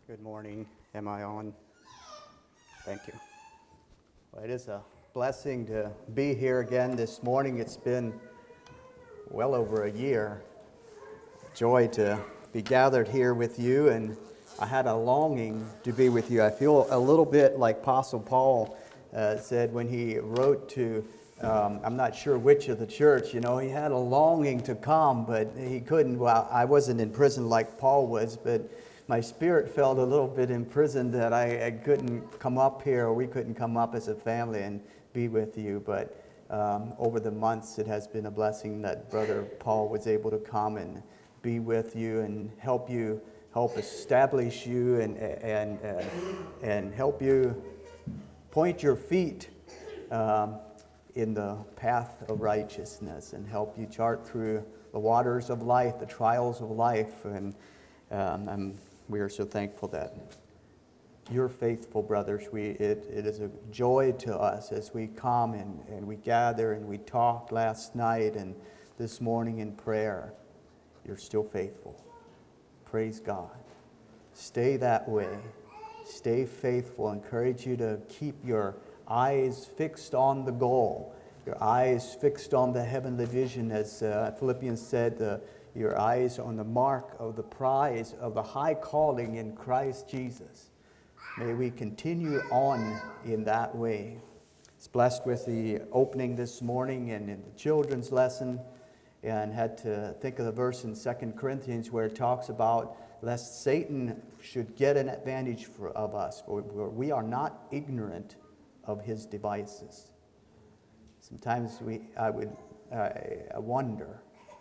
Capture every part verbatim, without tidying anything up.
Good morning. Am I on? Thank you. Well, it is a blessing to be here again this morning. It's been well over a year. Joy to be gathered here with you, and I had a longing to be with you. I feel a little bit like Apostle Paul uh, said when he wrote to, um, I'm not sure which of the church, you know, he had a longing to come, but he couldn't. Well, I wasn't in prison like Paul was, but my spirit felt a little bit imprisoned that I, I couldn't come up here, or we couldn't come up as a family and be with you. But um, over the months, it has been a blessing that Brother Paul was able to come and be with you and help you, help establish you, and and and, and help you point your feet um, in the path of righteousness, and help you chart through the waters of life, the trials of life, and um, I'm. We are so thankful that you're faithful, brothers. We, it, it is a joy to us as we come and, and we gather and we talked last night and this morning in prayer. You're still faithful. Praise God. Stay that way. Stay faithful. I encourage you to keep your eyes fixed on the goal. Your eyes fixed on the heavenly vision, as uh, Philippians said, uh, your eyes on the mark of the prize of the high calling in Christ Jesus. May we continue on in that way. It's blessed with the opening this morning and in the children's lesson, and had to think of the verse in Second Corinthians where it talks about lest Satan should get an advantage for, of us, for we are not ignorant of his devices. Sometimes we, I would uh, I wonder,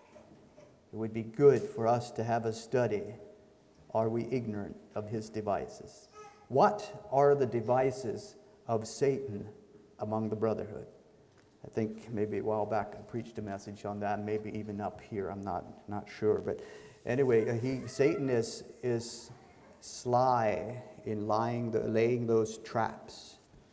it would be good for us to have a study. Are we ignorant of his devices? What are the devices of Satan among the brotherhood? I think maybe a while back I preached a message on that, maybe even up here. I'm not not sure. But anyway, he Satan is is sly in lying, laying those traps.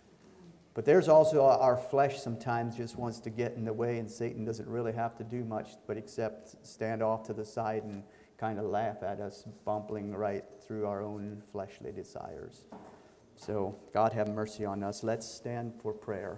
But there's also our flesh sometimes just wants to get in the way, and Satan doesn't really have to do much but except stand off to the side and kind of laugh at us, bumbling right through our own fleshly desires. So God have mercy on us. Let's stand for prayer.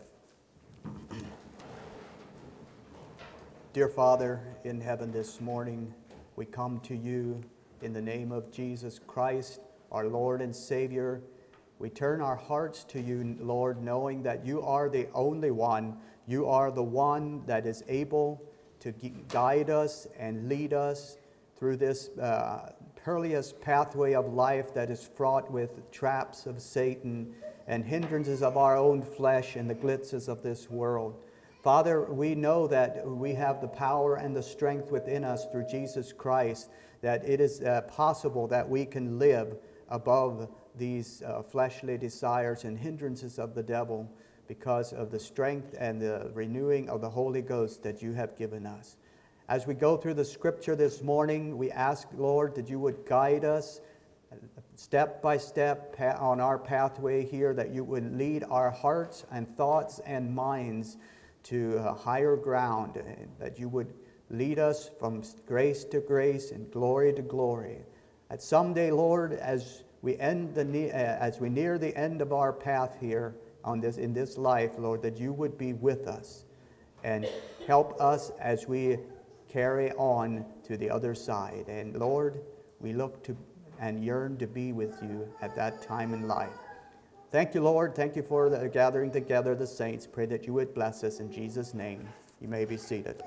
Dear Father in heaven, this morning we come to you in the name of Jesus Christ, our Lord and Savior. We turn our hearts to you, Lord, knowing that you are the only one. You are the one that is able to guide us and lead us through this uh, perilous pathway of life that is fraught with traps of Satan and hindrances of our own flesh and the glitzes of this world. Father, we know that we have the power and the strength within us through Jesus Christ, that it is uh, possible that we can live above these uh, fleshly desires and hindrances of the devil because of the strength and the renewing of the Holy Ghost that you have given us. As we go through the scripture this morning, we ask, Lord, that you would guide us step by step on our pathway here, that you would lead our hearts and thoughts and minds to a higher ground, that you would lead us from grace to grace and glory to glory. That someday, Lord, as we end the as we near the end of our path here on this in this life, Lord, that you would be with us and help us as we carry on to the other side. And Lord, we look to and yearn to be with you at that time in life. Thank you, Lord. Thank you for the gathering together the saints. Pray that you would bless us in Jesus' name. You may be seated.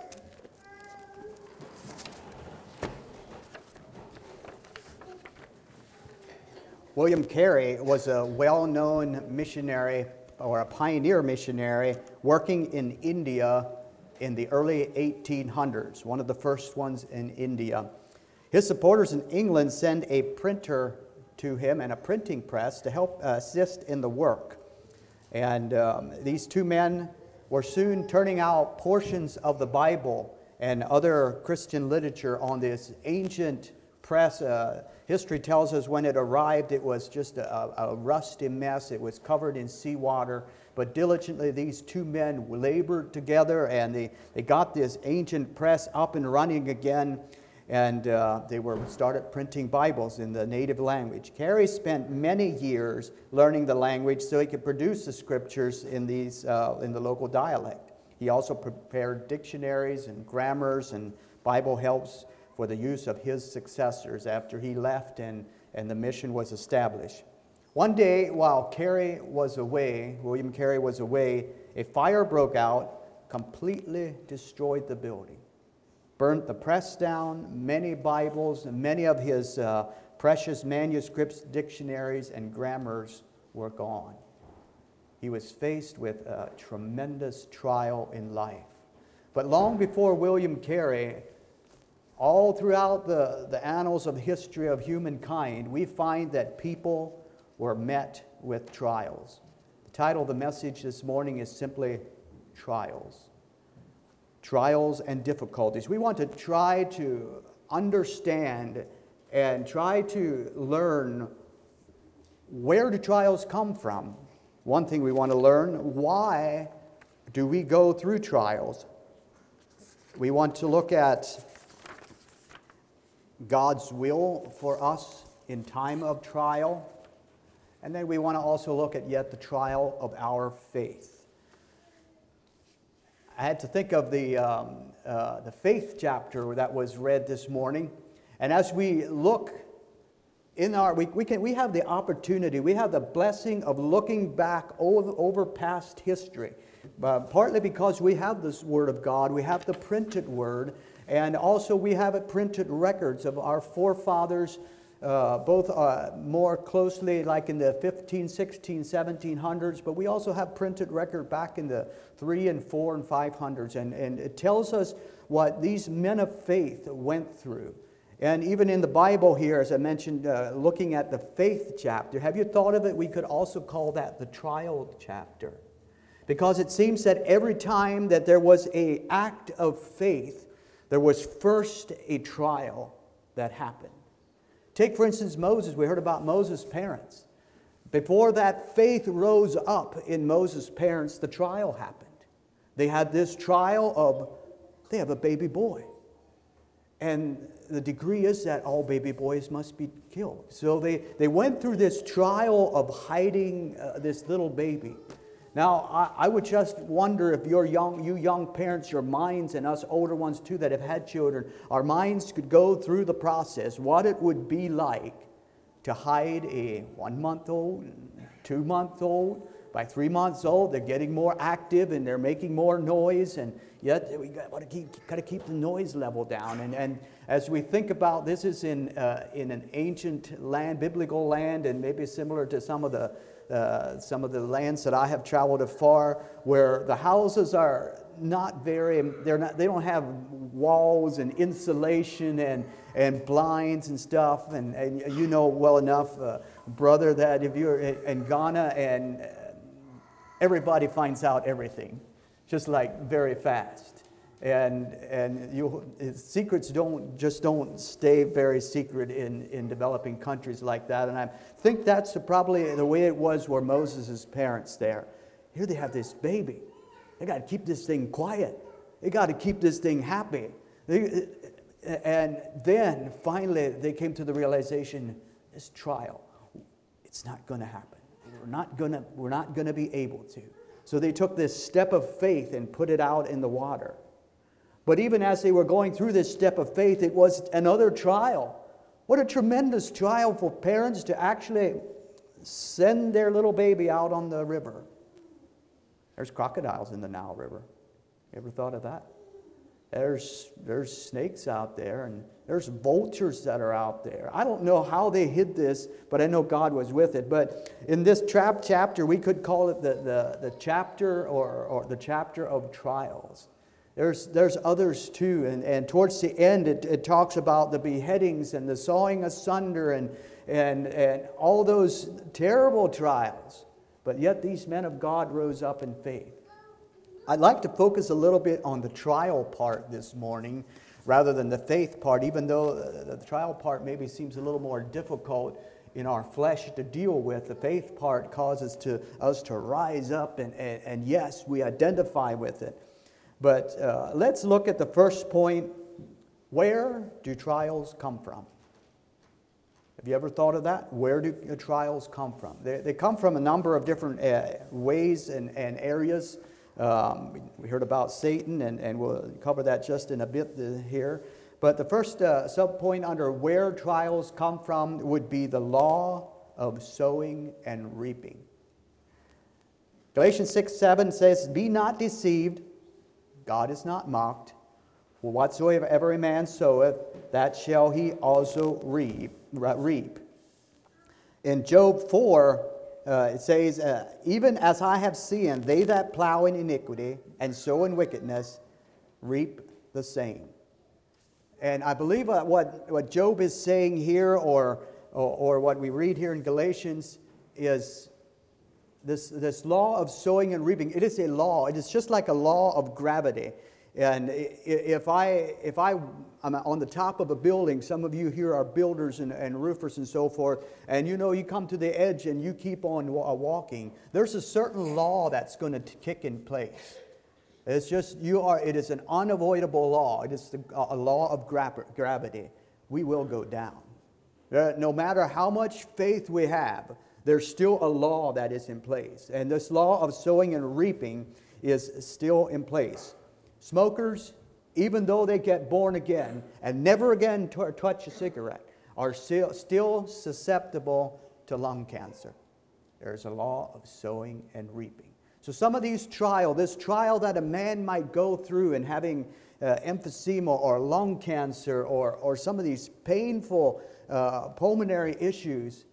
William Carey was a well-known missionary or a pioneer missionary working in India in the early eighteen hundreds, one of the first ones in India. His supporters in England sent a printer to him and a printing press to help uh, assist in the work. And um, these two men were soon turning out portions of the Bible and other Christian literature on this ancient press. Uh, history tells us when it arrived, it was just a, a rusty mess. It was covered in seawater. But diligently, these two men labored together, and they, they got this ancient press up and running again. and uh, they were started printing Bibles in the native language. Carey spent many years learning the language so he could produce the scriptures in these uh, in the local dialect. He also prepared dictionaries and grammars and Bible helps for the use of his successors after he left and, and the mission was established. One day, while Carey was away, William Carey was away, a fire broke out, completely destroyed the building. Burnt the press down, many Bibles, and many of his uh, precious manuscripts, dictionaries, and grammars were gone. He was faced with a tremendous trial in life. But long before William Carey, all throughout the, the annals of the history of humankind, we find that people were met with trials. The title of the message this morning is simply Trials. Trials and difficulties. We want to try to understand and try to learn where do trials come from. One thing we want to learn, why do we go through trials? We want to look at God's will for us in time of trial. And then we want to also look at yet the trial of our faith. I had to think of the, um, uh, the faith chapter that was read this morning. And as we look in our, we, we, can, we have the opportunity, we have the blessing of looking back over, over past history. Uh, partly because we have this Word of God, we have the printed Word, and also we have it printed records of our forefathers, uh, both uh, more closely like in the fifteen, sixteen, seventeen hundreds, but we also have printed record back in the three and four and five hundreds, and, and it tells us what these men of faith went through. And even in the Bible here, as I mentioned, uh, looking at the faith chapter, have you thought of it? We could also call that the trial chapter. Because it seems that every time that there was an act of faith, there was first a trial that happened. Take, for instance, Moses. We heard about Moses' parents. Before that faith rose up in Moses' parents, the trial happened. They had this trial of, they have a baby boy. And the decree is that all baby boys must be killed. So they, they went through this trial of hiding uh, this little baby. Now, I, I would just wonder if your young, you young parents, your minds, and us older ones too that have had children, our minds could go through the process, what it would be like to hide a one-month-old, two-month-old. By three months old, they're getting more active and they're making more noise, and yet we got to keep, got to keep the noise level down. And, and as we think about this, is in uh, in an ancient land, biblical land, and maybe similar to some of the uh, some of the lands that I have traveled afar, where the houses are not very, they're not, they don't have walls and insulation and and blinds and stuff. And, and you know well enough, uh, brother, that if you're in Ghana and everybody finds out everything, just like very fast, and and you secrets don't just don't stay very secret in in developing countries like that. And I think that's probably the way it was where Moses' parents there. Here they have this baby. They got to keep this thing quiet. They got to keep this thing happy. They, and then finally they came to the realization: this trial, it's not going to happen. We're not gonna, we're not gonna be able to. So they took this step of faith and put it out in the water. But even as they were going through this step of faith, it was another trial. What a tremendous trial for parents to actually send their little baby out on the river. There's crocodiles in the Nile River. You ever thought of that? There's, there's snakes out there, and there's vultures that are out there. I don't know how they hid this, but I know God was with it. But in this trap chapter, we could call it the, the, the chapter or, or the chapter of trials. There's, there's others too, and, and towards the end it, it talks about the beheadings and the sawing asunder and, and, and all those terrible trials. But yet these men of God rose up in faith. I'd like to focus a little bit on the trial part this morning rather than the faith part, even though the, the trial part maybe seems a little more difficult in our flesh to deal with. The faith part causes to, us to rise up, and, and, and yes, we identify with it. But uh, let's look at the first point. Where do trials come from? Have you ever thought of that? Where do trials come from? They, they come from a number of different uh, ways and, and areas. Um, we, we heard about Satan, and, and we'll cover that just in a bit here. But the first uh, sub-point under where trials come from would be the law of sowing and reaping. Galatians six seven says, "Be not deceived, God is not mocked. For whatsoever every man soweth, that shall he also reap." reap. In Job four, uh, it says, uh, "Even as I have seen, they that plow in iniquity and sow in wickedness reap the same." And I believe what, what Job is saying here, or, or, or what we read here in Galatians, is this, this law of sowing and reaping. It is a law. It is just like a law of gravity. And if I, if I, I'm on the top of a building, some of you here are builders and, and roofers and so forth, and you know you come to the edge and you keep on walking, there's a certain law that's going to kick in place. It's just, you are, it is an unavoidable law. It is the, a law of gravity. We will go down. No matter how much faith we have, there's still a law that is in place. And this law of sowing and reaping is still in place. Smokers, even though they get born again and never again t- touch a cigarette, are still, still susceptible to lung cancer. There's a law of sowing and reaping. So some of these trials, this trial that a man might go through in having uh, emphysema or lung cancer, or, or some of these painful uh, pulmonary issues,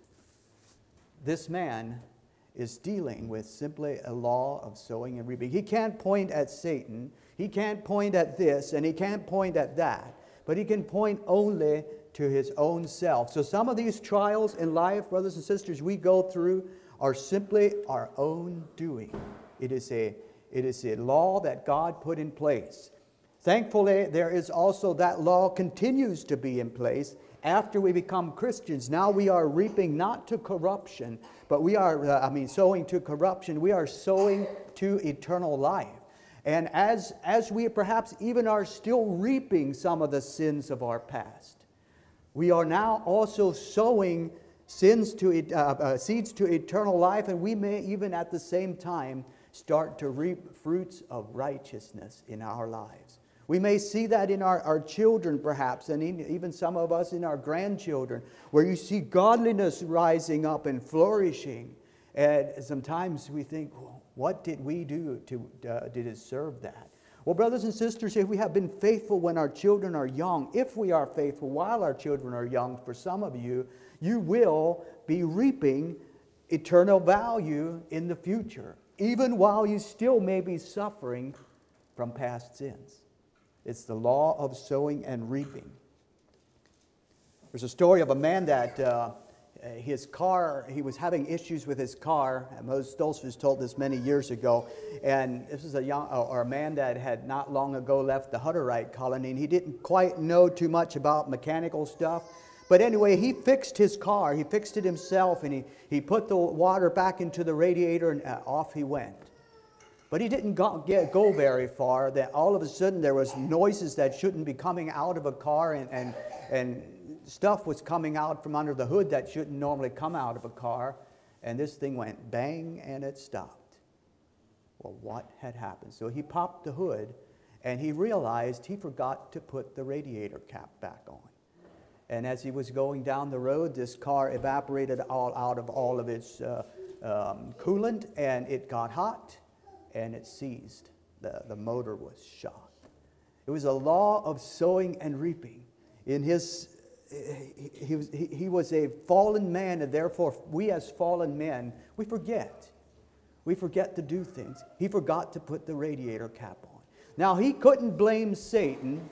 this man is dealing with simply a law of sowing and reaping. He can't point at Satan. He can't point at this, and he can't point at that. But he can point only to his own self. So some of these trials in life, brothers and sisters, we go through are simply our own doing. It is a, it is a law that God put in place. Thankfully, there is also that law continues to be in place after we become Christians. Now we are reaping not to corruption, but we are, uh, I mean, sowing to corruption. We are sowing to eternal life. And as, as we perhaps even are still reaping some of the sins of our past, we are now also sowing sins to uh, uh, seeds to eternal life, and we may even at the same time start to reap fruits of righteousness in our lives. We may see that in our, our children perhaps, and in, even some of us in our grandchildren, where you see godliness rising up and flourishing. And sometimes we think, well, what did we do to, uh, to deserve that? Well, brothers and sisters, if we have been faithful when our children are young, if we are faithful while our children are young, for some of you, you will be reaping eternal value in the future, even while you still may be suffering from past sins. It's the law of sowing and reaping. There's a story of a man that uh, his car, he was having issues with his car. Moses Stolzfus told this many years ago. And this is a young, or a man that had not long ago left the Hutterite colony, and he didn't quite know too much about mechanical stuff. But anyway, he fixed his car. He fixed it himself, and he, he put the water back into the radiator, and uh, off he went. But he didn't go, get, go very far. That all of a sudden there was noises that shouldn't be coming out of a car, and, and, and stuff was coming out from under the hood that shouldn't normally come out of a car. And this thing went bang, and it stopped. Well, what had happened? So he popped the hood, and he realized he forgot to put the radiator cap back on. And as he was going down the road, this car evaporated all out of all of its uh, um, coolant, and it got hot. And it seized. The, the motor was shot. It was a law of sowing and reaping. In his, he, he, was, he, he was a fallen man, and therefore we as fallen men, we forget. We forget to do things. He forgot to put the radiator cap on. Now, he couldn't blame Satan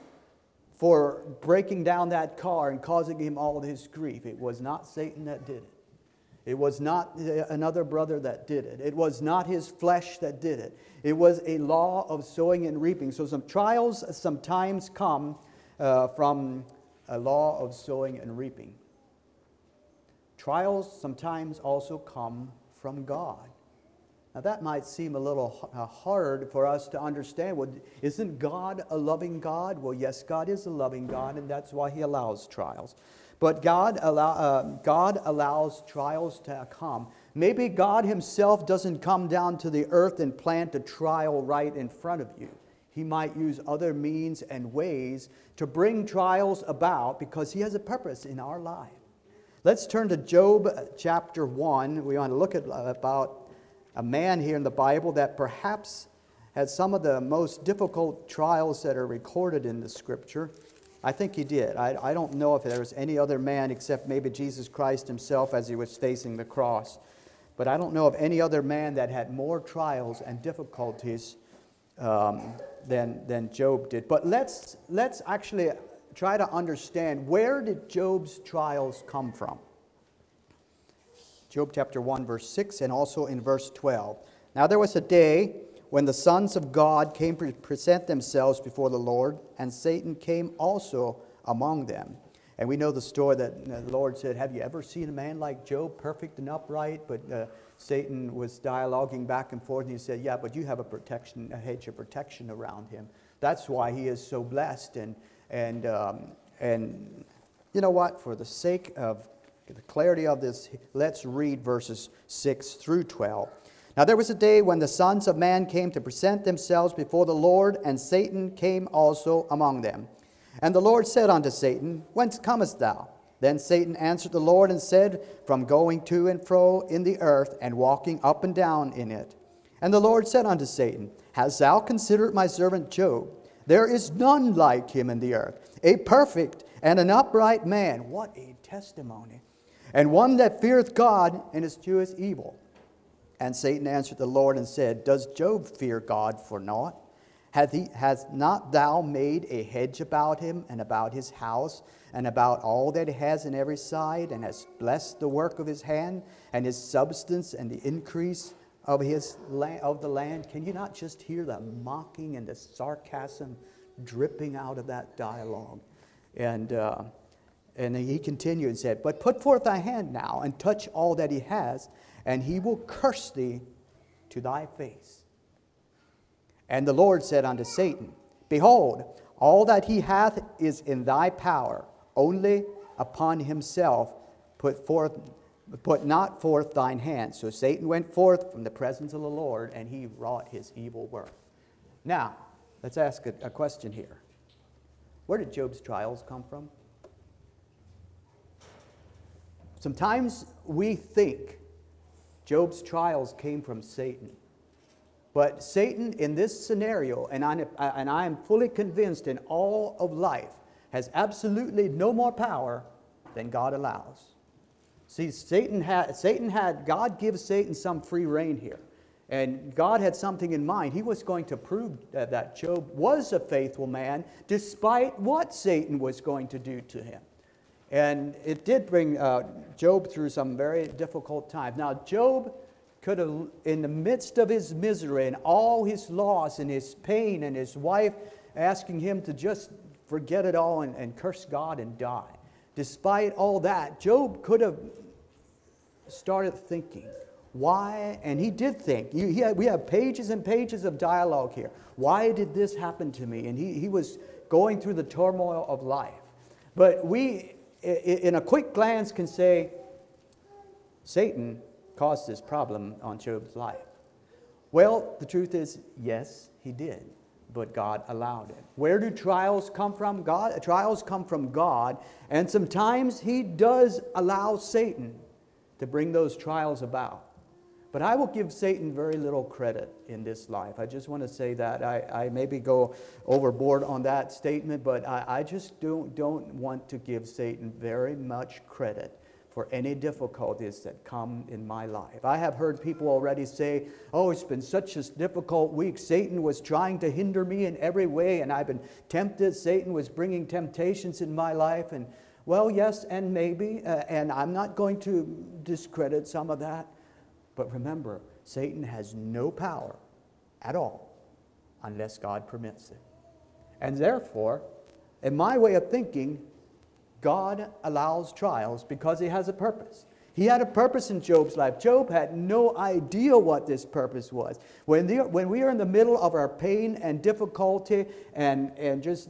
for breaking down that car and causing him all his grief. It was not Satan that did it. It was not another brother that did it. It was not his flesh that did it. It was a law of sowing and reaping. So some trials sometimes come uh, from a law of sowing and reaping. Trials sometimes also come from God. Now that might seem a little h- uh, hard for us to understand. Well, isn't God a loving God? Well, yes, God is a loving God, and that's why He allows trials. But God, allow, uh, God allows trials to come. Maybe God Himself doesn't come down to the earth and plant a trial right in front of you. He might use other means and ways to bring trials about because He has a purpose in our life. Let's turn to Job chapter one. We want to look at about a man here in the Bible that perhaps had some of the most difficult trials that are recorded in the Scripture. I think he did. I, I don't know if there was any other man except maybe Jesus Christ Himself as He was facing the cross. But I don't know of any other man that had more trials and difficulties um, than, than Job did. But let's, let's actually try to understand, where did Job's trials come from? Job chapter one, verse six, and also in verse twelve. Now there was a day when the sons of God came to present themselves before the Lord, and Satan came also among them. And we know the story that the Lord said, have you ever seen a man like Job, perfect and upright? But uh, Satan was dialoguing back and forth, and he said, yeah, but you have a protection, a hedge of protection around him. That's why he is so blessed. And, and, um, and you know what? For the sake of the clarity of this, let's read verses six through twelve. Now there was a day when the sons of man came to present themselves before the Lord, and Satan came also among them. And the Lord said unto Satan, Whence comest thou? Then Satan answered the Lord and said, From going to and fro in the earth, and walking up and down in it. And the Lord said unto Satan, Hast thou considered my servant Job? There is none like him in the earth, a perfect and an upright man. What a testimony! And one that feareth God and escheweth evil. And Satan answered the Lord and said, Does Job fear God for naught? Hath he, has not thou made a hedge about him, and about his house, and about all that he has in every side, and hast blessed the work of his hand, and his substance, and the increase of his la- of the land? Can you not just hear the mocking and the sarcasm dripping out of that dialogue? And uh, and he continued and said, But put forth thy hand now, and touch all that he has, and he will curse thee to thy face. And the Lord said unto Satan, Behold, all that he hath is in thy power, only upon himself put forth, put not forth thine hand. So Satan went forth from the presence of the Lord, and he wrought his evil work. Now, let's ask a, a question here. Where did Job's trials come from? Sometimes we think Job's trials came from Satan. But Satan, in this scenario, and I, and I am fully convinced in all of life, has absolutely no more power than God allows. See, Satan had, Satan had, God gives Satan some free rein here. And God had something in mind. He was going to prove that, that Job was a faithful man, despite what Satan was going to do to him. And it did bring uh, Job through some very difficult times. Now, Job could have, in the midst of his misery and all his loss and his pain, and his wife asking him to just forget it all and, and curse God and die. Despite all that, Job could have started thinking, why? And he did think. He, he had, we have pages and pages of dialogue here. Why did this happen to me? And he, he was going through the turmoil of life. But we, in a quick glance, can say, Satan caused this problem on Job's life. Well, the truth is, yes, he did, but God allowed it. Where do trials come from? God, trials come from God, and sometimes He does allow Satan to bring those trials about. But I will give Satan very little credit in this life. I just want to say that. I, I maybe go overboard on that statement, but I, I just don't, don't want to give Satan very much credit for any difficulties that come in my life. I have heard people already say, oh, it's been such a difficult week. Satan was trying to hinder me in every way, and I've been tempted. Satan was bringing temptations in my life. And well, yes, and maybe, uh, and I'm not going to discredit some of that. But remember, Satan has no power at all unless God permits it. And therefore, in my way of thinking, God allows trials because He has a purpose. He He had a purpose in Job's life. Job had no idea what this purpose was. When, the, when we are in the middle of our pain and difficulty and, and just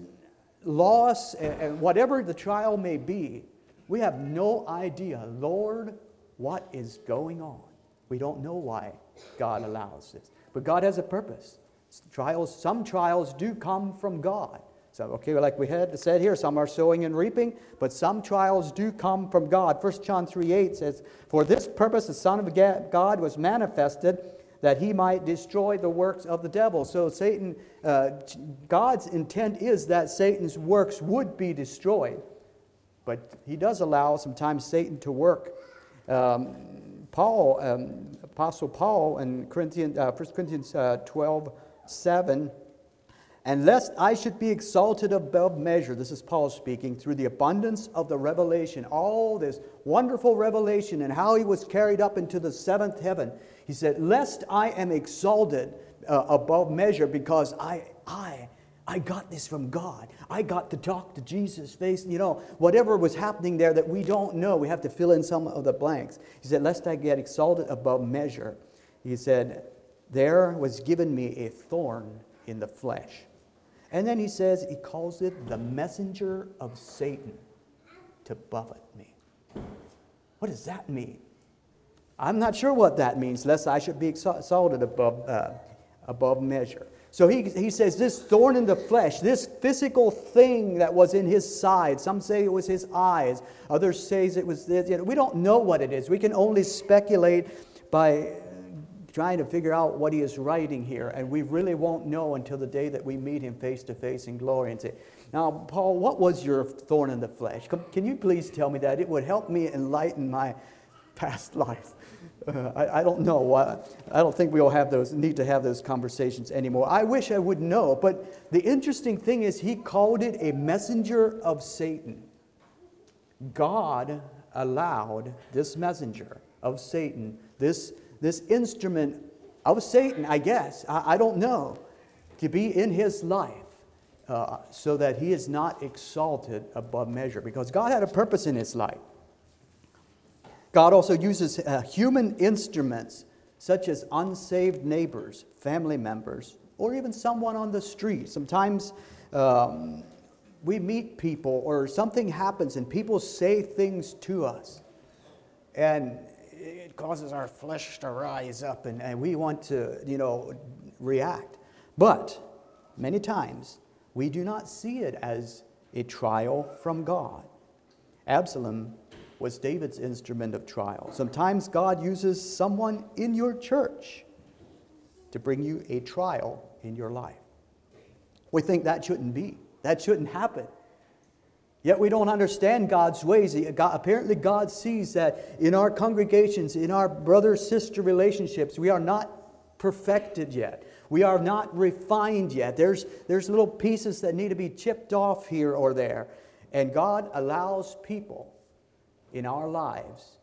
loss and, and whatever the trial may be, we have no idea, Lord, what is going on. We don't know why God allows this. But God has a purpose. Trials, some trials do come from God. So, okay, like we had said here, some are sowing and reaping, but some trials do come from God. First John three eight says, "For this purpose the Son of God was manifested, that he might destroy the works of the devil." So Satan, uh, God's intent is that Satan's works would be destroyed. But he does allow sometimes Satan to work. Um, Paul, um, Apostle Paul in Corinthians, uh, First Corinthians uh, twelve seven, "And lest I should be exalted above measure," this is Paul speaking, "through the abundance of the revelation," all this wonderful revelation and how he was carried up into the seventh heaven. He said, "Lest I am exalted uh, above measure, because I, I, I got this from God. I got to talk to Jesus face, you know, whatever was happening there that we don't know. We have to fill in some of the blanks." He said, "Lest I get exalted above measure." He said, "There was given me a thorn in the flesh." And then he says, he calls it the messenger of Satan to buffet me. What does that mean? I'm not sure what that means, lest I should be exalted above, uh, above measure. So he, he says this thorn in the flesh, this physical thing that was in his side. Some say it was his eyes. Others say it was this. You know, we don't know what it is. We can only speculate by trying to figure out what he is writing here, and we really won't know until the day that we meet him face to face in glory and say, "Now, Paul, what was your thorn in the flesh? Can you please tell me that? It would help me enlighten my past life." Uh, I, I don't know. I, I don't think we'll have those need to have those conversations anymore. I wish I would know, but the interesting thing is he called it a messenger of Satan. God allowed this messenger of Satan, this This instrument of Satan, I guess, I, I don't know, to be in his life uh, so that he is not exalted above measure, because God had a purpose in his life. God also uses uh, human instruments such as unsaved neighbors, family members, or even someone on the street. Sometimes um, we meet people or something happens and people say things to us, and it causes our flesh to rise up, and, and we want to, you know, react. But many times we do not see it as a trial from God. Absalom was David's instrument of trial. Sometimes God uses someone in your church to bring you a trial in your life. We think that shouldn't be. That shouldn't happen. Yet we don't understand God's ways. God, apparently God sees that in our congregations, in our brother-sister relationships, we are not perfected yet. We are not refined yet. There's, there's little pieces that need to be chipped off here or there. And God allows people in our lives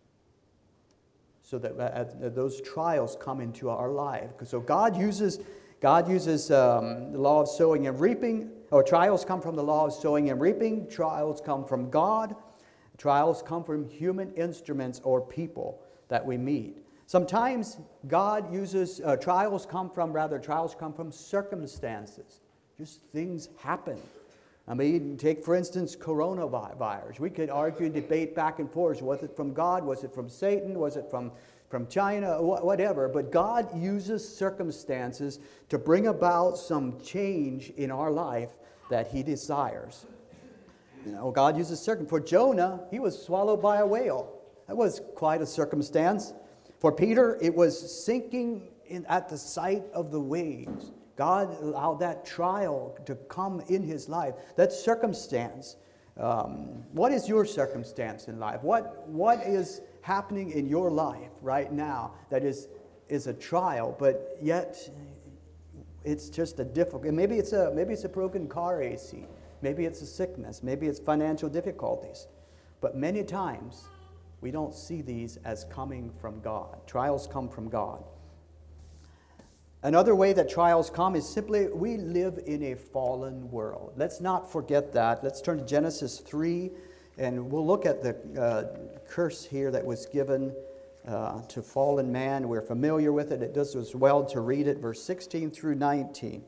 so that uh, those trials come into our life. So God uses, God uses um, the law of sowing and reaping. Or trials come from the law of sowing and reaping. Trials come from God. Trials come from human instruments or people that we meet. Sometimes God uses, uh, trials come from, rather, trials come from circumstances. Just things happen. I mean, take, for instance, coronavirus. We could argue and debate back and forth. Was it from God? Was it from Satan? Was it from, from China? Wh- whatever. But God uses circumstances to bring about some change in our life that he desires. You know, God uses circum. For Jonah, he was swallowed by a whale. That was quite a circumstance. For Peter, it was sinking in, at the sight of the waves. God allowed that trial to come in his life. That circumstance. Um, what is your circumstance in life? What What is happening in your life right now that is, is a trial, but yet it's just a difficult. Maybe it's a maybe it's a broken car A C. Maybe it's a sickness. Maybe it's financial difficulties. But many times we don't see these as coming from God. Trials come from God. Another way that trials come is simply we live in a fallen world. Let's not forget that. Let's turn to Genesis three And we'll look at the uh, curse here that was given uh, to fallen man. We're familiar with it. It does as well to read it, verse sixteen through nineteen.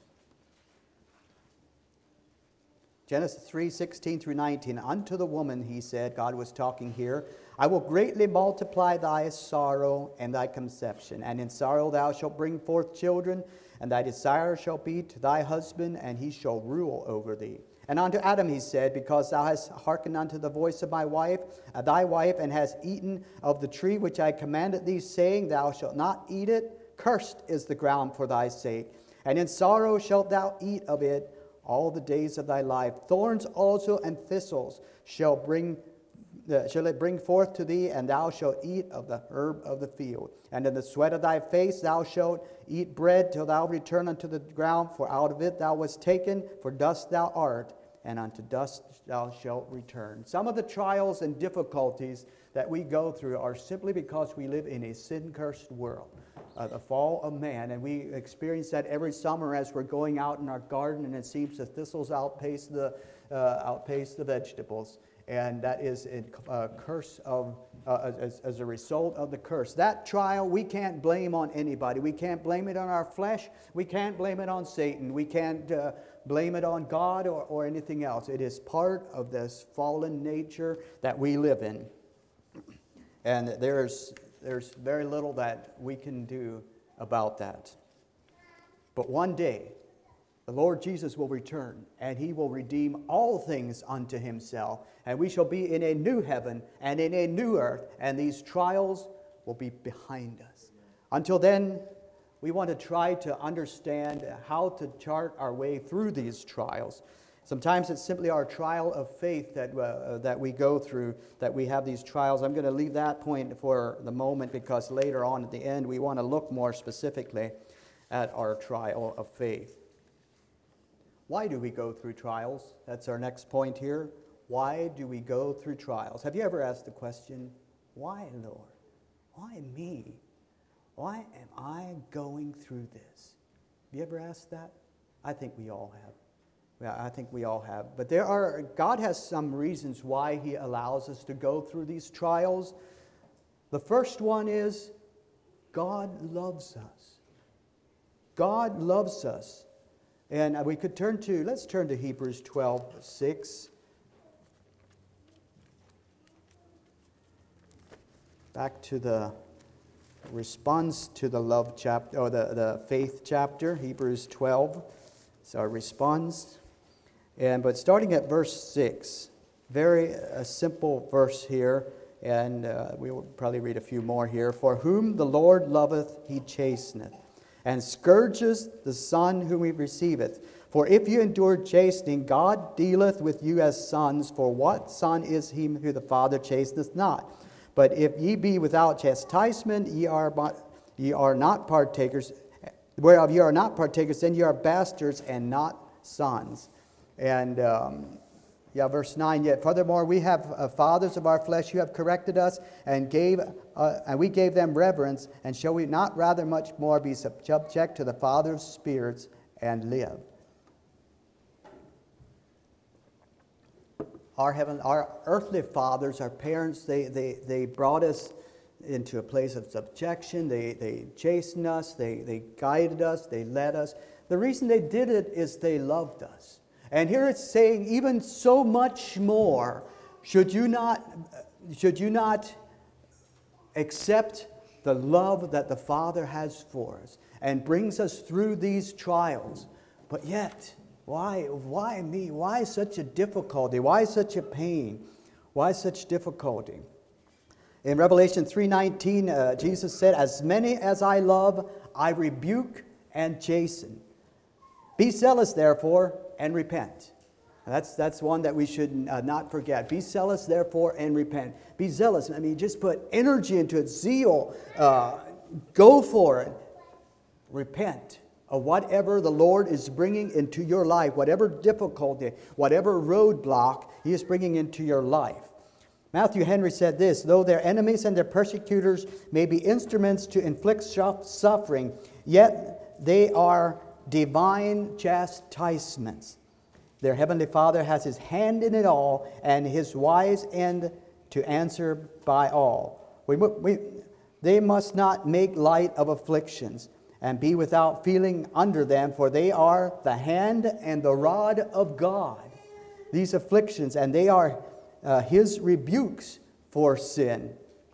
Genesis three, sixteen through nineteen. Unto the woman, he said, God was talking here, I will greatly multiply thy sorrow and thy conception. And in sorrow thou shalt bring forth children, and thy desire shall be to thy husband, and he shall rule over thee. And unto Adam he said, because thou hast hearkened unto the voice of my wife, uh, thy wife, and hast eaten of the tree which I commanded thee, saying, Thou shalt not eat it, cursed is the ground for thy sake. And in sorrow shalt thou eat of it all the days of thy life. Thorns also and thistles shall bring uh, shall it bring forth to thee, and thou shalt eat of the herb of the field. And in the sweat of thy face thou shalt eat bread till thou return unto the ground, for out of it thou wast taken, for dust thou art, and unto dust thou shalt return. Some of the trials and difficulties that we go through are simply because we live in a sin-cursed world. Uh, the fall of man, and we experience that every summer as we're going out in our garden, and it seems the thistles outpace the uh, outpace the vegetables, and that is a uh, curse of uh, as, as a result of the curse. That trial we can't blame on anybody. We can't blame it on our flesh. We can't blame it on Satan. We can't uh, blame it on God or, or anything else. It is part of this fallen nature that we live in, and there's. There's very little that we can do about that. But one day, the Lord Jesus will return, and he will redeem all things unto himself. And we shall be in a new heaven and in a new earth, and these trials will be behind us. Until then, we want to try to understand how to chart our way through these trials. Sometimes it's simply our trial of faith that uh, that we go through, that we have these trials. I'm going to leave that point for the moment, because later on at the end we want to look more specifically at our trial of faith. Why do we go through trials? That's our next point here. Why do we go through trials? Have you ever asked the question, why, Lord? Why me? Why am I going through this? Have you ever asked that? I think we all have. Yeah, I think we all have. But there are, God has some reasons why he allows us to go through these trials. The first one is God loves us. God loves us. And we could turn to, let's turn to Hebrews twelve six. Back to the response to the love chapter, or the, the faith chapter, Hebrews twelve. It's our response. And but starting at verse six, very a simple verse here, and uh, we will probably read a few more here. For whom the Lord loveth, he chasteneth, and scourges the son whom he receiveth. For if you endure chastening, God dealeth with you as sons. For what son is he who the Father chasteneth not? But if ye be without chastisement, ye are ye are not partakers, whereof ye are not partakers, then ye are bastards and not sons. And um, yeah, verse nine. Yet furthermore, we have uh, fathers of our flesh who have corrected us, and gave uh, and we gave them reverence. And shall we not rather much more be subject to the Father of spirits and live? Our heaven, our earthly fathers, our parents, they they they brought us into a place of subjection. They they chastened us. They they guided us. They led us. The reason they did it is they loved us. And here it's saying, even so much more, should you not, should you not accept the love that the Father has for us and brings us through these trials? But yet, why, why me? Why such a difficulty? Why such a pain? Why such difficulty? In Revelation three nineteen, uh, Jesus said, as many as I love, I rebuke and chasten. Be zealous, therefore, and repent. That's that's one that we should uh, not forget. Be zealous, therefore, and repent. Be zealous. I mean, just put energy into it, zeal. Uh, go for it. Repent of whatever the Lord is bringing into your life, whatever difficulty, whatever roadblock He is bringing into your life. Matthew Henry said this, though their enemies and their persecutors may be instruments to inflict suffering, yet they are divine chastisements. Their Heavenly Father has His hand in it all, and His wise end to answer by all. We, we, they must not make light of afflictions and be without feeling under them, for they are the hand and the rod of God. These afflictions, and they are uh, His rebukes for sin.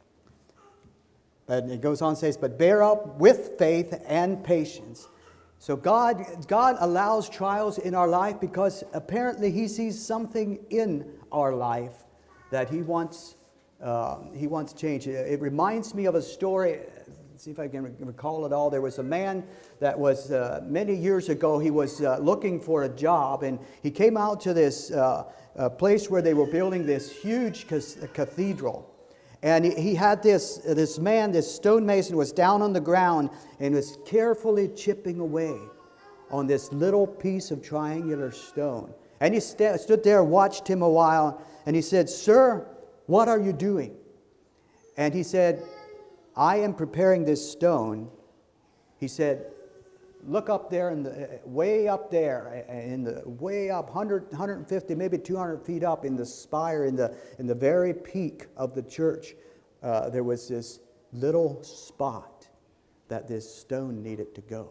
And it goes on and says, but bear up with faith and patience. So God, God allows trials in our life because apparently He sees something in our life that He wants, uh, He wants change. It, it reminds me of a story. Let's see if I can recall it all. There was a man that was uh, many years ago. He was uh, looking for a job, and he came out to this uh, uh, place where they were building this huge cathedral. And he, he had this, this man, this stonemason, was down on the ground and was carefully chipping away on this little piece of triangular stone. And he st- stood there, watched him a while, and he said, "Sir, what are you doing?" And he said, "I am preparing this stone." He said, "Look up there, in the, way up there, in the way up, one hundred, one hundred fifty, maybe two hundred feet up in the spire, in the in the very peak of the church, uh, there was this little spot that this stone needed to go."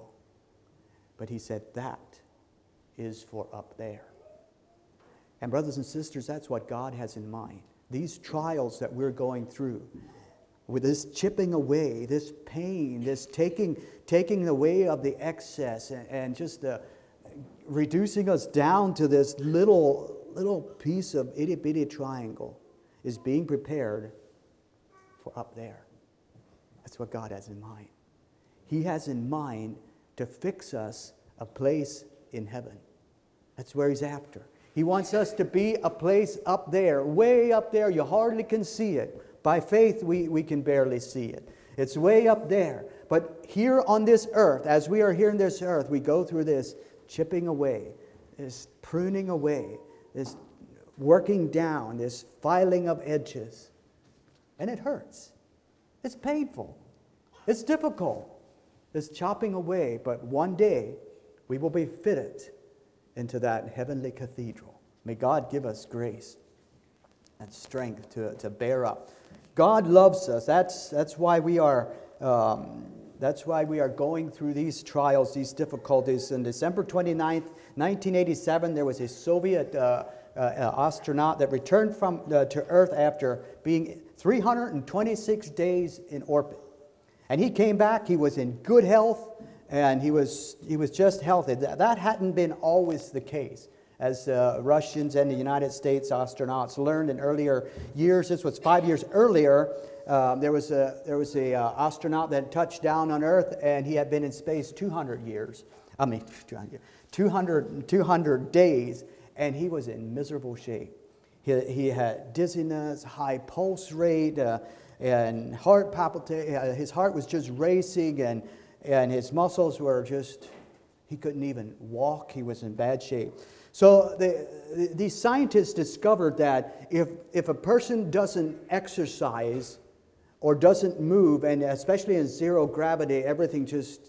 But he said, "That is for up there." And brothers and sisters, that's what God has in mind. These trials that we're going through, with this chipping away, this pain, this taking taking away of the excess, and, and just the reducing us down to this little little piece of itty bitty triangle, is being prepared for up there. That's what God has in mind. He has in mind to fix us a place in heaven. That's where He's after. He wants us to be a place up there, way up there. You hardly can see it. By faith, we, we can barely see it. It's way up there. But here on this earth, as we are here in this earth, we go through this chipping away, this pruning away, this working down, this filing of edges. And it hurts. It's painful. It's difficult. It's chopping away. But one day, we will be fitted into that heavenly cathedral. May God give us grace and strength to, to bear up. God loves us. That's that's why we are um, that's why we are going through these trials, these difficulties. On December twenty-ninth, nineteen eighty-seven, there was a Soviet uh, uh, astronaut that returned from uh, to Earth after being three hundred twenty-six days in orbit, and he came back. He was in good health, and he was he was just healthy. That, that hadn't been always the case. As uh, Russians and the United States astronauts learned in earlier years. This was five years earlier. Um, there was a there was a uh, astronaut that touched down on Earth, and he had been in space two hundred years. I mean, two hundred, two hundred days, and he was in miserable shape. He, he had dizziness, high pulse rate, uh, and heart palpitation. Uh, his heart was just racing, and and his muscles were just. He couldn't even walk. He was in bad shape. So the, these scientists discovered that if, if a person doesn't exercise or doesn't move, and especially in zero gravity, everything just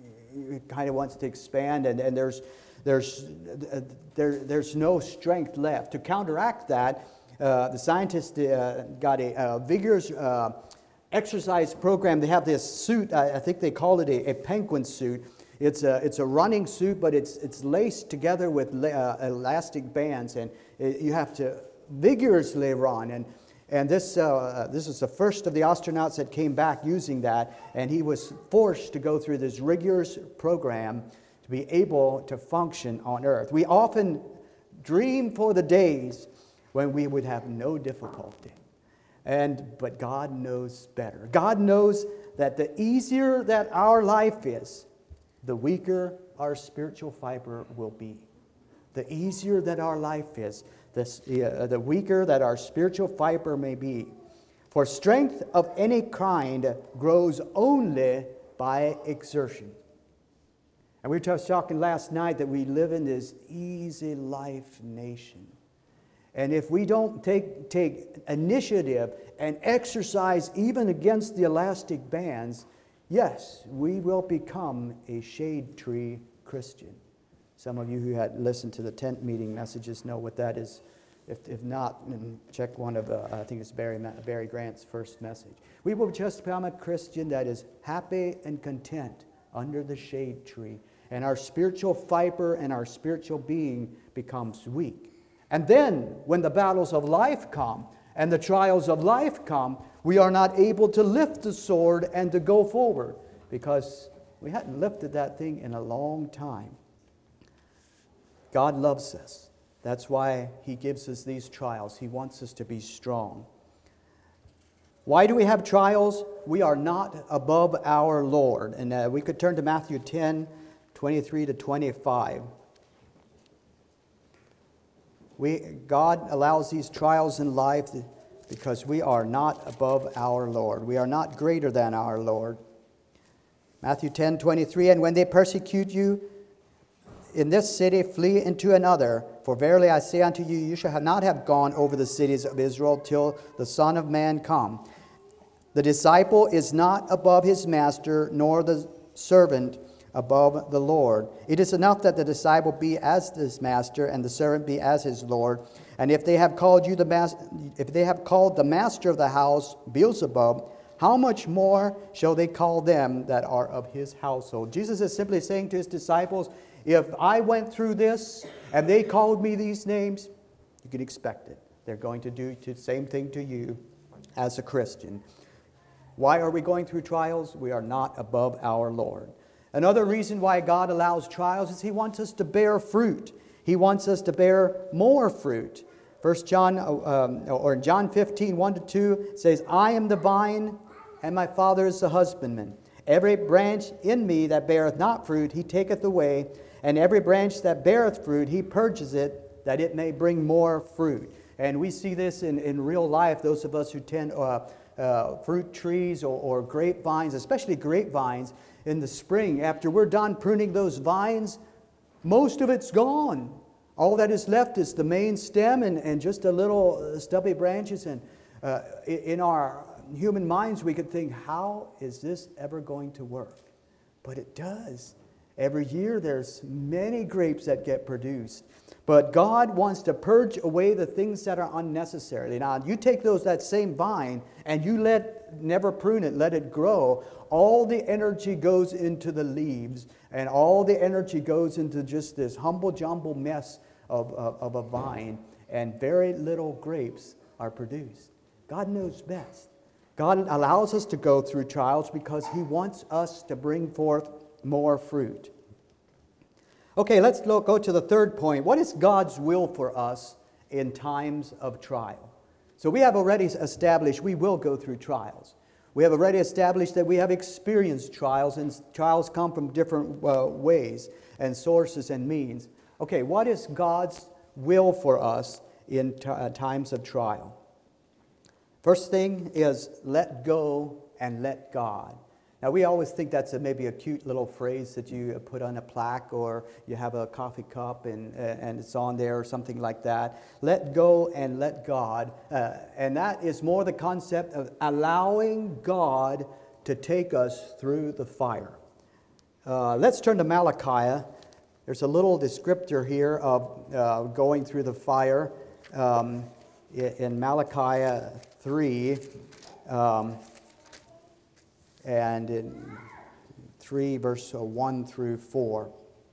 kind of wants to expand, and, and there's, there's, there, there's no strength left. To counteract that, uh, the scientists uh, got a, a vigorous uh, exercise program. They have this suit, I, I think they call it a, a penguin suit. It's a, it's a running suit, but it's, it's laced together with uh, elastic bands, and it, you have to vigorously run. And, and this, uh, this is the first of the astronauts that came back using that, and he was forced to go through this rigorous program to be able to function on Earth. We often dream for the days when we would have no difficulty. And, but God knows better. God knows that the easier that our life is, the weaker our spiritual fiber will be. The easier that our life is, the, uh, the weaker that our spiritual fiber may be. For strength of any kind grows only by exertion. And we were just talking last night that we live in this easy life nation. And if we don't take, take initiative and exercise even against the elastic bands, yes, we will become a shade tree Christian. Some of you who had listened to the tent meeting messages know what that is. If, if not, check one of, uh, I think it's Barry, Barry Grant's first message. We will just become a Christian that is happy and content under the shade tree. And our spiritual fiber and our spiritual being becomes weak. And then, when the battles of life come and the trials of life come, we are not able to lift the sword and to go forward because we hadn't lifted that thing in a long time. God loves us. That's why He gives us these trials. He wants us to be strong. Why do we have trials? We are not above our Lord. And uh, we could turn to Matthew ten, twenty-three to twenty-five. We, God allows these trials in life because we are not above our Lord. We are not greater than our Lord. Matthew ten, twenty-three, and when they persecute you in this city, flee into another. For verily I say unto you, you shall not have gone over the cities of Israel till the Son of Man come. The disciple is not above his master, nor the servant above the Lord. It is enough that the disciple be as his master, and the servant be as his Lord. And if they have called you the mas- if they have called the master of the house Beelzebub, how much more shall they call them that are of his household? Jesus is simply saying to his disciples, if I went through this and they called me these names, you can expect it. They're going to do the same thing to you as a Christian. Why are we going through trials? We are not above our Lord. Another reason why God allows trials is He wants us to bear fruit. He wants us to bear more fruit. First John, um, or John fifteen, one to two says, I am the vine, and my Father is the husbandman. Every branch in me that beareth not fruit, He taketh away. And every branch that beareth fruit, He purges it, that it may bring more fruit. And we see this in, in real life, those of us who tend uh, uh, fruit trees or, or grapevines, especially grapevines, in the spring. After we're done pruning those vines, most of it's gone. All that is left is the main stem and, and just a little stubby branches. And uh, in our human minds, we could think, how is this ever going to work? But it does. Every year there's many grapes that get produced. But God wants to purge away the things that are unnecessary. Now, you take those that same vine and you let never prune it, let it grow. All the energy goes into the leaves, and all the energy goes into just this humble jumble mess of, of, of a vine, and very little grapes are produced. God knows best. God allows us to go through trials because He wants us to bring forth more fruit. Okay, let's look, go to the third point. What is God's will for us in times of trial? So we have already established we will go through trials. We have already established that we have experienced trials, and trials come from different uh, ways and sources and means. Okay, what is God's will for us in t- uh, times of trial? First thing is let go and let God. Now, we always think that's a, maybe a cute little phrase that you put on a plaque, or you have a coffee cup and, and it's on there or something like that. Let go and let God. Uh, and that is more the concept of allowing God to take us through the fire. Uh, let's turn to Malachi. There's a little descriptor here of uh, going through the fire um, in Malachi three. Um, and in three, verse one through four.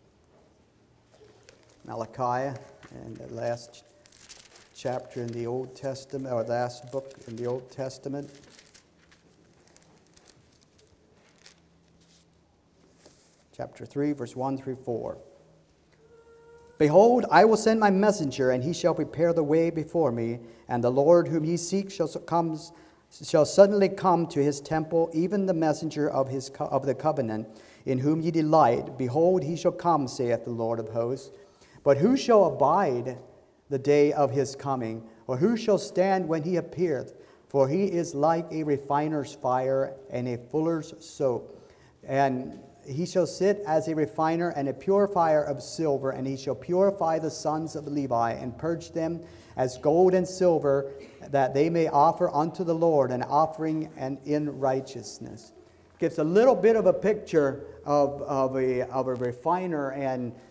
Malachi, and the last chapter in the Old Testament, or the last book in the Old Testament. Chapter three, verse one through four. Behold, I will send my messenger, and he shall prepare the way before me, and the Lord whom ye seek shall come shall suddenly come to his temple, even the messenger of his co- of the covenant, in whom ye delight. Behold, he shall come, saith the Lord of hosts. But who shall abide the day of his coming? Or who shall stand when he appeareth? For he is like a refiner's fire and a fuller's soap. And he shall sit as a refiner and a purifier of silver, and he shall purify the sons of Levi, and purge them as gold and silver, that they may offer unto the Lord an offering and in righteousness. Gives a little bit of a picture of, of, a, of a refiner and,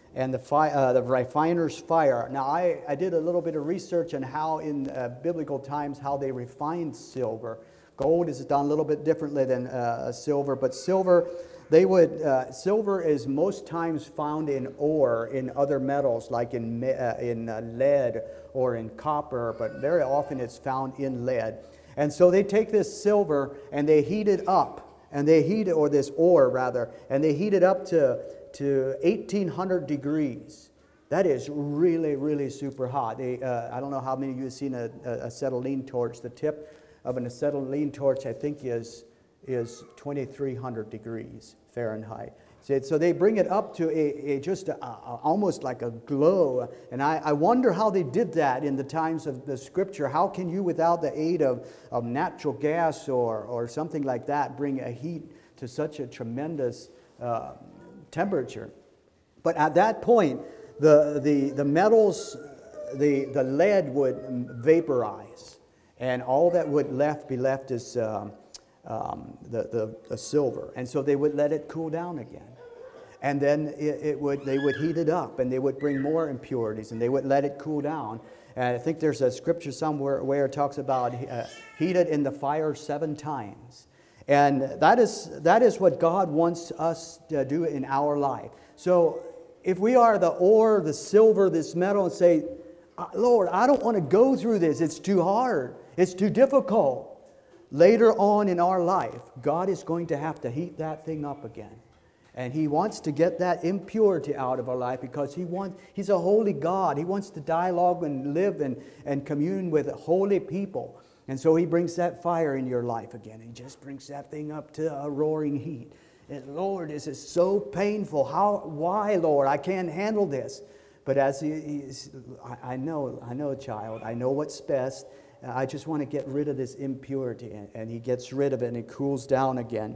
and the, fi- uh, the refiner's fire. Now, I, I did a little bit of research on how in uh, biblical times how they refined silver. Gold is done a little bit differently than uh, silver, but silver, they would uh, silver is most times found in ore, in other metals like in uh, in uh, lead or in copper, but very often it's found in lead. And so they take this silver and they heat it up, and they heat it, or this ore rather, and they heat it up to to eighteen hundred degrees. That is really, really super hot. They, uh, I don't know how many of you have seen a, a acetylene torch. The tip of an acetylene torch, I think, is is twenty-three hundred degrees Fahrenheit. So, so they bring it up to a, a just a, a, almost like a glow. And I, I wonder how they did that in the times of the Scripture. How can you, without the aid of, of natural gas or, or something like that, bring a heat to such a tremendous uh, temperature? But at that point, the, the, the metals, the, the lead would vaporize. And all that would left be left is um, um, the, the, the silver. And so they would let it cool down again. And then it, it would, they would heat it up, and they would bring more impurities, and they would let it cool down. And I think there's a scripture somewhere where it talks about uh, heat it in the fire seven times. And that is, that is what God wants us to do in our life. So if we are the ore, the silver, this metal, and say, Lord, I don't want to go through this. It's too hard. It's too difficult. Later on in our life, God is going to have to heat that thing up again. And He wants to get that impurity out of our life because He wants, He's a holy God. He wants to dialogue and live and, and commune with holy people. And so He brings that fire in your life again. He just brings that thing up to a roaring heat. And Lord, this is so painful. How? Why, Lord? I can't handle this. But as he, he's, I, I know, I know, child. I know what's best. I just want to get rid of this impurity. And, and He gets rid of it, and it cools down again.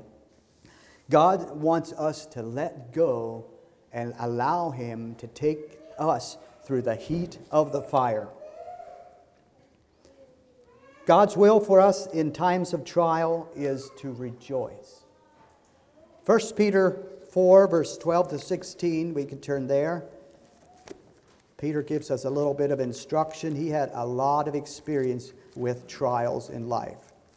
God wants us to let go and allow Him to take us through the heat of the fire. God's will for us in times of trial is to rejoice. First Peter four, verse twelve to sixteen, we can turn there. Peter gives us a little bit of instruction. He had a lot of experience with trials in life.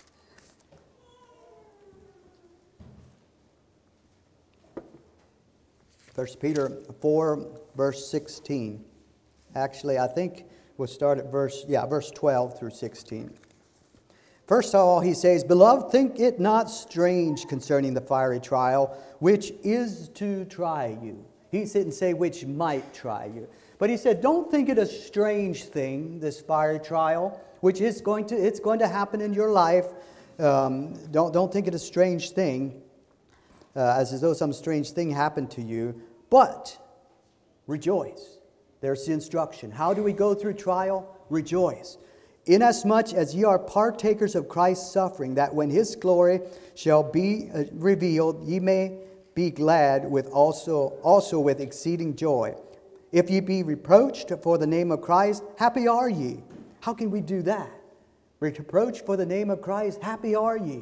First Peter four, verse sixteen. Actually, I think we'll start at verse, yeah, verse twelve through sixteen. First of all, he says, Beloved, think it not strange concerning the fiery trial, which is to try you. He didn't say which might try you. But he said, don't think it a strange thing, this fiery trial, which is going to, it's going to happen in your life. Um, don't, don't think it a strange thing, uh, as though some strange thing happened to you. But rejoice. There's the instruction. How do we go through trial? Rejoice. Inasmuch as ye are partakers of Christ's suffering, that when His glory shall be uh, revealed, ye may be glad with also, also with exceeding joy. If ye be reproached for the name of Christ, happy are ye. How can we do that? Reproached for the name of Christ, happy are ye.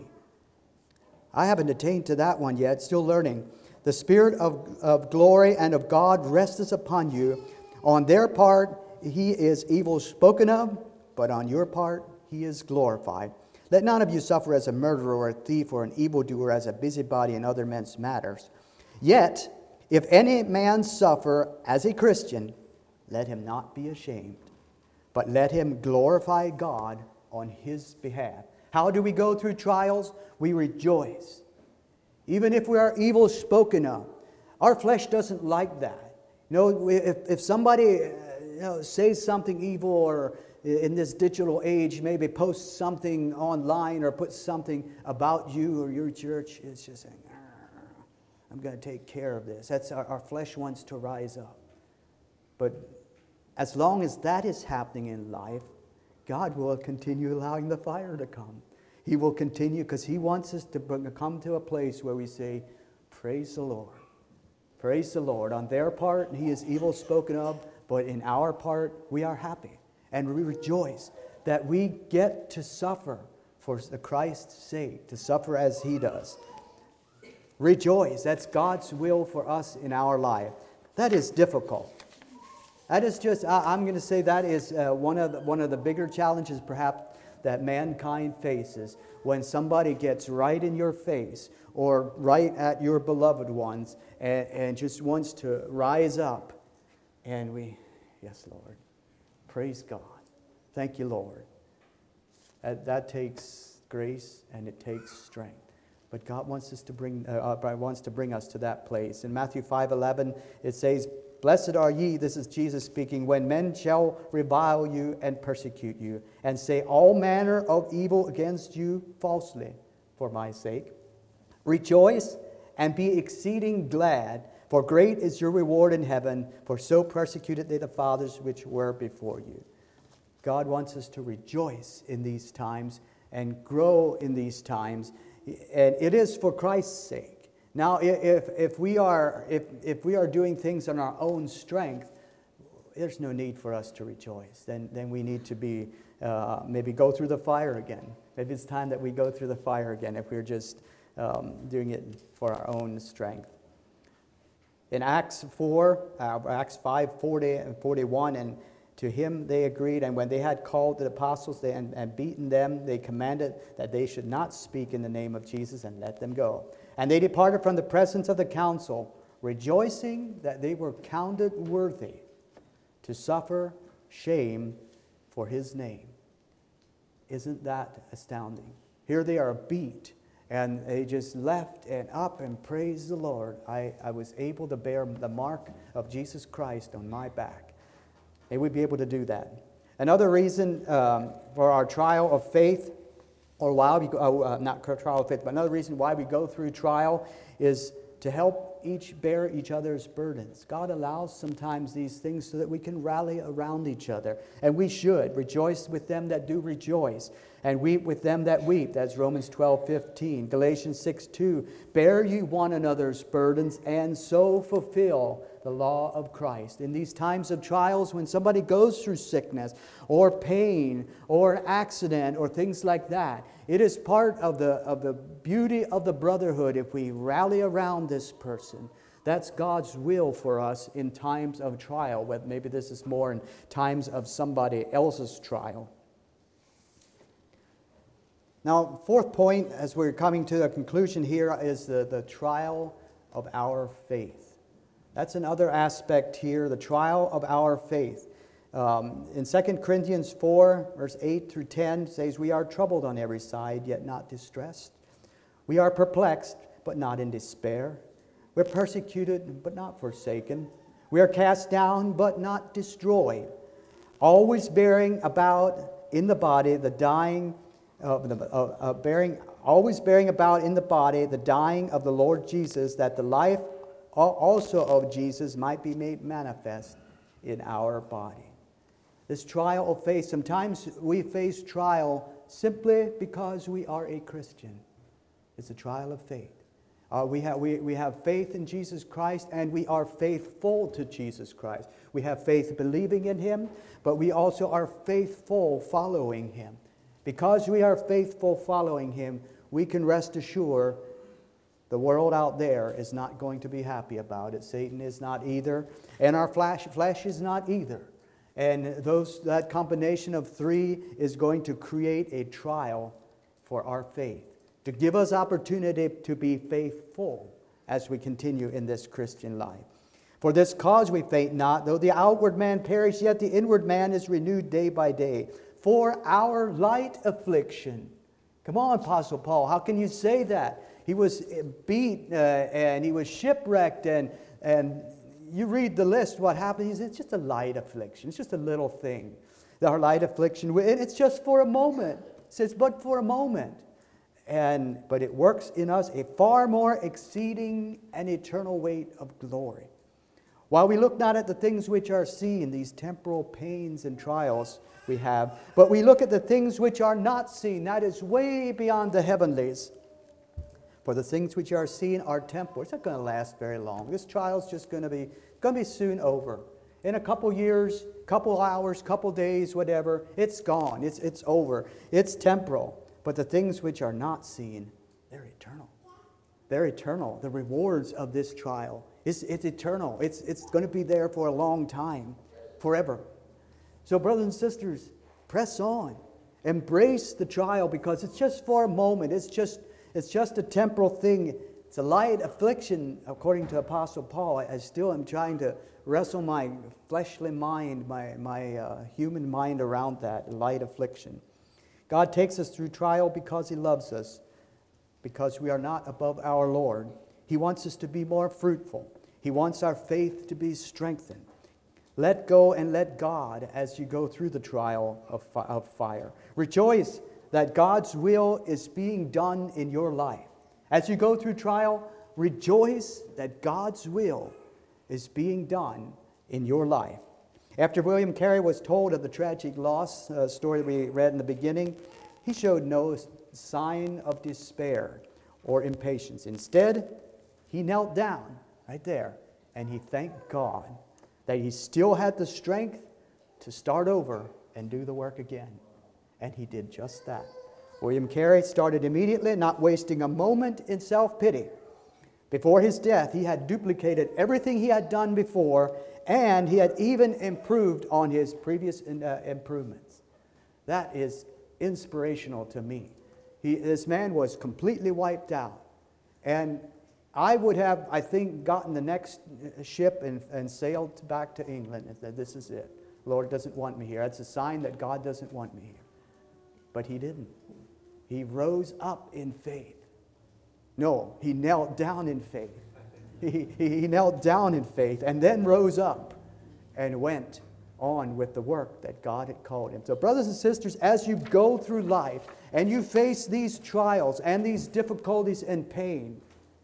I haven't attained to that one yet, still learning. The Spirit of, of glory and of God resteth upon you. On their part He is evil spoken of, but on your part He is glorified. Let none of you suffer as a murderer or a thief or an evildoer, as a busybody in other men's matters. Yet, if any man suffer as a Christian, let him not be ashamed, but let him glorify God on his behalf. How do we go through trials? We rejoice. Even if we are evil spoken of. Our flesh doesn't like that. You know, if, if somebody you know, says something evil, or in this digital age maybe posts something online or puts something about you or your church, it's just saying, I'm going to take care of this. That's our, our flesh wants to rise up. But as long as that is happening in life, God will continue allowing the fire to come. He will continue because He wants us to come to a place where we say, praise the Lord. Praise the Lord. On their part, He is evil spoken of, but in our part, we are happy. And we rejoice that we get to suffer for Christ's sake, to suffer as He does. Rejoice. That's God's will for us in our life. That is difficult. That is just, I, I'm going to say that is uh, one of the, one of the bigger challenges perhaps that mankind faces when somebody gets right in your face or right at your beloved ones and, and just wants to rise up. And we, yes, Lord, praise God. Thank you, Lord. That, that takes grace and it takes strength. But God wants us to bring uh, wants to bring us to that place. In Matthew five eleven, it says, "Blessed are ye," this is Jesus speaking, "when men shall revile you and persecute you, and say all manner of evil against you falsely for my sake. Rejoice and be exceeding glad, for great is your reward in heaven, for so persecuted they the fathers which were before you." God wants us to rejoice in these times and grow in these times. And it is for Christ's sake. Now, if, if, we are, if, if we are doing things on our own strength, there's no need for us to rejoice. Then, then we need to be, uh, maybe go through the fire again. Maybe it's time that we go through the fire again if we're just um, doing it for our own strength. In Acts four, uh, Acts five, forty and forty-one, and to him they agreed, and when they had called the apostles they, and, and beaten them, they commanded that they should not speak in the name of Jesus, and let them go. And they departed from the presence of the council, rejoicing that they were counted worthy to suffer shame for his name. Isn't that astounding? Here they are beat, and they just left and up and praised the Lord. I, I was able to bear the mark of Jesus Christ on my back. May we be able to do that. Another reason um, for our trial of faith, or why we go, uh, not trial of faith, but another reason why we go through trial is to help each bear each other's burdens. God allows sometimes these things so that we can rally around each other. And we should rejoice with them that do rejoice, and weep with them that weep. That's Romans twelve fifteen. Galatians six two. Bear ye one another's burdens, and so fulfill the law of Christ. In these times of trials, when somebody goes through sickness or pain or accident or things like that, it is part of the, of the beauty of the brotherhood if we rally around this person. That's God's will for us in times of trial. But maybe this is more in times of somebody else's trial. Now, fourth point, as we're coming to a conclusion here, is the, the trial of our faith. That's another aspect here, the trial of our faith. Um, in Second Corinthians four, verse eight through ten, says, "We are troubled on every side, yet not distressed. We are perplexed, but not in despair. We're persecuted, but not forsaken. We are cast down, but not destroyed. Always bearing about in the body the dying of the uh, uh, bearing, always bearing about in the body the dying of the Lord Jesus, that the life also of Jesus might be made manifest in our body." This trial of faith, sometimes we face trial simply because we are a Christian. It's a trial of faith. Uh, we, have, we, we have faith in Jesus Christ, and we are faithful to Jesus Christ. We have faith believing in Him, but we also are faithful following Him. Because we are faithful following Him, we can rest assured the world out there is not going to be happy about it. Satan is not either, and our flesh, flesh is not either. And those that combination of three is going to create a trial for our faith, to give us opportunity to be faithful as we continue in this Christian life. "For this cause we faint not, though the outward man perish, yet the inward man is renewed day by day. For our light affliction." Come on, Apostle Paul, how can you say that? He was beat uh, and he was shipwrecked, and, and you read the list, what happened? He says, it's just a light affliction. It's just a little thing. Our light affliction, and it's just for a moment. It says, but for a moment. And But it works in us a far more exceeding and eternal weight of glory. While we look not at the things which are seen, these temporal pains and trials we have, but we look at the things which are not seen. That is way beyond the heavenlies. For the things which are seen are temporal. It's not going to last very long. This trial's just going to be going to be soon over. In a couple years, couple hours, couple days, whatever, it's gone. It's it's over. It's temporal. But the things which are not seen, they're eternal. they're eternal. The rewards of this trial, it's, it's eternal. It's, it's going to be there for a long time, forever. So brothers and sisters, press on. Embrace the trial because it's just for a moment. It's just, it's just a temporal thing. It's a light affliction, according to Apostle Paul. I, I still am trying to wrestle my fleshly mind, my, my uh, human mind around that light affliction. God takes us through trial because He loves us, because we are not above our Lord. He wants us to be more fruitful. He wants our faith to be strengthened. Let go and let God as you go through the trial of, fi- of fire. Rejoice that God's will is being done in your life. As you go through trial, rejoice that God's will is being done in your life. After William Carey was told of the tragic loss uh, story we read in the beginning, he showed no sign of despair or impatience. Instead, he knelt down right there and he thanked God that he still had the strength to start over and do the work again. And he did just that. William Carey started immediately, not wasting a moment in self-pity. Before his death, he had duplicated everything he had done before, and he had even improved on his previous uh, improvements. That is inspirational to me. He, this man was completely wiped out. And I would have, I think, gotten the next ship and, and sailed back to England and said, this is it. The Lord doesn't want me here. That's a sign that God doesn't want me here. But he didn't. He rose up in faith. No, he knelt down in faith. He, he, he knelt down in faith and then rose up and went on with the work that God had called him. So brothers and sisters, as you go through life and you face these trials and these difficulties and pain,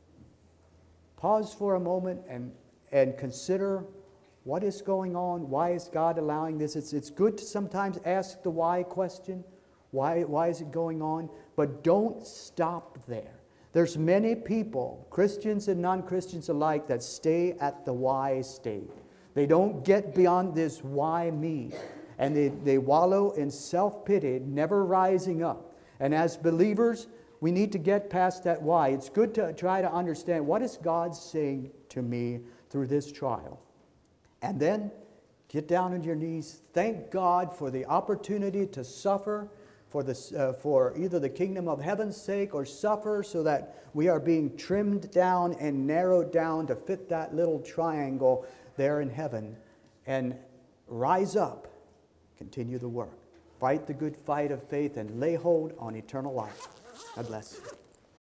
pause for a moment and, and consider what is going on. Why is God allowing this? It's, it's good to sometimes ask the why question. Why, why is it going on? But don't stop there. There's many people, Christians and non-Christians alike, that stay at the why state. They don't get beyond this why me. And they, they wallow in self-pity, never rising up. And as believers, we need to get past that why. It's good to try to understand, what is God saying to me through this trial? And then get down on your knees. Thank God for the opportunity to suffer for, the, uh, for either the kingdom of heaven's sake or suffer so that we are being trimmed down and narrowed down to fit that little triangle there in heaven. And rise up, continue the work. Fight the good fight of faith and lay hold on eternal life. God bless you.